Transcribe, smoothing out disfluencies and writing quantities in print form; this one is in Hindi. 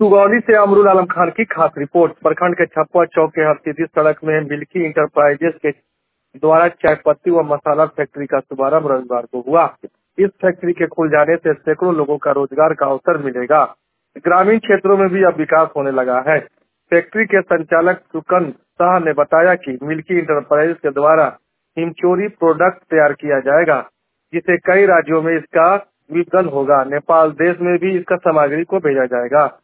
सुगौली से अमरुल आलम खान की खास रिपोर्ट। प्रखंड के छप्पा चौक के हरसिद्धि सड़क में मिल्की इंटरप्राइजेस के द्वारा चाय पत्ती व मसाला फैक्ट्री का शुभारंभ रविवार को हुआ। इस फैक्ट्री के खुल जाने से सैकड़ों लोगों का रोजगार का अवसर मिलेगा। ग्रामीण क्षेत्रों में भी अब विकास होने लगा है। फैक्ट्री के संचालक सुकन शाह ने बताया कि मिल्की इंटरप्राइजेस के द्वारा हिमचोरी प्रोडक्ट तैयार किया जाएगा, जिसे कई राज्यों में इसका विपणन होगा। नेपाल देश में भी इसका सामग्री को भेजा जाएगा।